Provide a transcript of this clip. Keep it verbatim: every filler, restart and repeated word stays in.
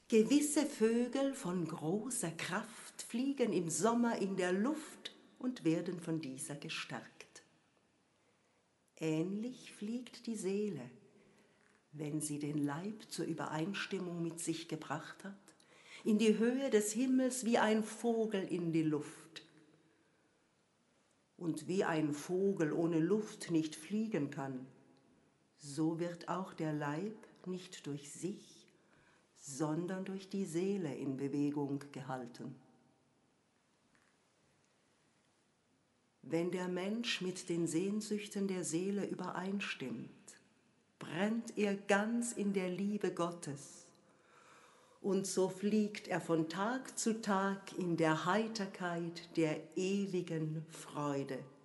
Gewisse Vögel von großer Kraft fliegen im Sommer in der Luft und werden von dieser gestärkt. Ähnlich fliegt die Seele, wenn sie den Leib zur Übereinstimmung mit sich gebracht hat, in die Höhe des Himmels wie ein Vogel in die Luft. Und wie ein Vogel ohne Luft nicht fliegen kann, so wird auch der Leib nicht durch sich, sondern durch die Seele in Bewegung gehalten. Wenn der Mensch mit den Sehnsüchten der Seele übereinstimmt, brennt er ganz in der Liebe Gottes, und so fliegt er von Tag zu Tag in der Heiterkeit der ewigen Freude.